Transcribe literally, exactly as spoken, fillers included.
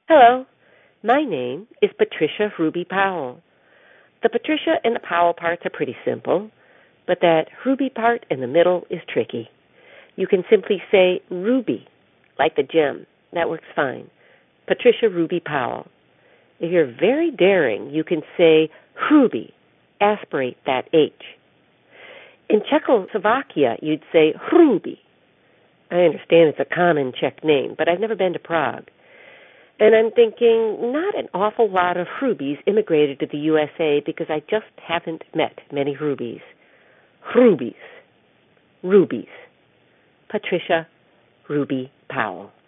Hello, my name is Patricia Ruby Powell. The Patricia and the Powell parts are pretty simple, but that Ruby part in the middle is tricky. You can simply say Ruby, like the gem. That works fine. Patricia Ruby Powell. If you're very daring, you can say Ruby, aspirate that H. In Czechoslovakia, you'd say Ruby. I understand it's a common Czech name, but I've never been to Prague. And I'm thinking not an awful lot of Rubies immigrated to the U S A because I just haven't met many Rubies. Rubies. Rubies. Patricia Ruby Powell.